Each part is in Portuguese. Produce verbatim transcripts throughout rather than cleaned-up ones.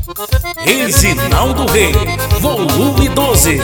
Reginaldo Rei, volume doze.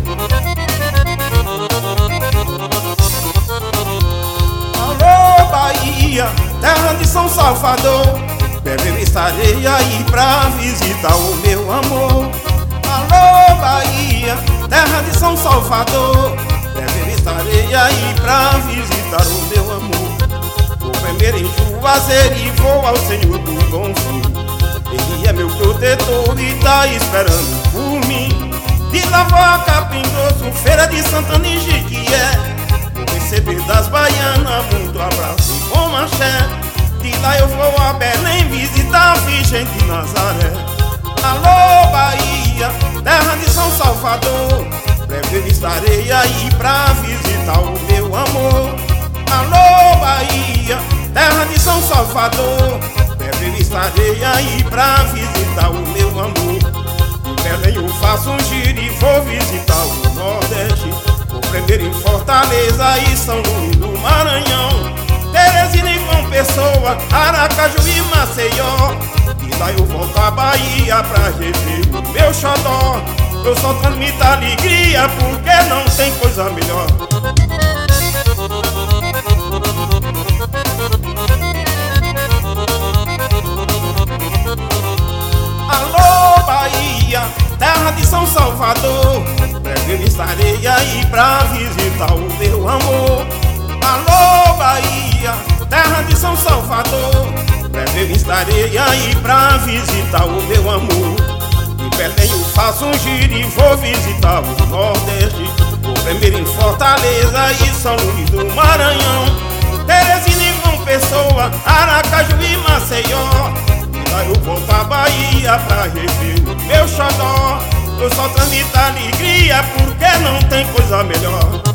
Alô Bahia, terra de São Salvador, breve eu estarei aí pra visitar o meu amor. Alô Bahia, terra de São Salvador, breve eu estarei aí pra visitar o meu amor. Vou primeiro em Juazeiro e vou ao Senhor do Bom Fim. Ele é meu protetor e tá esperando por mim. De lá vou a Capim Grosso, Feira de Santana e Jequié. Vou receber das baianas muito abraço e bom axé. De lá eu vou a Belém visitar a Virgem de Nazaré. Alô Bahia, terra de São Salvador, breve eu estarei aí pra visitar o meu amor. Alô Bahia, terra de São Salvador, breve eu estarei aí pra visitar o meu amor. De Belém eu faço um giro e vou visitar o Nordeste. Vou primeiro em Fortaleza e São Luís do Maranhão, Teresina e João Pessoa, Aracaju e Maceió. E lá eu volto à Bahia pra rever o meu xodó. Eu só transmito alegria porque não tem coisa melhor. Alô Bahia, terra de São Salvador, breve eu estarei aí pra visitar o meu amor. Alô Bahia, terra de São Salvador, breve eu estarei aí pra visitar o meu amor. De Belém eu faço um giro e vou visitar o Nordeste. Vou primeiro em Fortaleza e São Luís do Maranhão, Teresina e João Pessoa, Aracaju e Maceió. E lá eu volto à Bahia pra rever o meu xodó. Eu só transmito alegria porque não tem coisa melhor.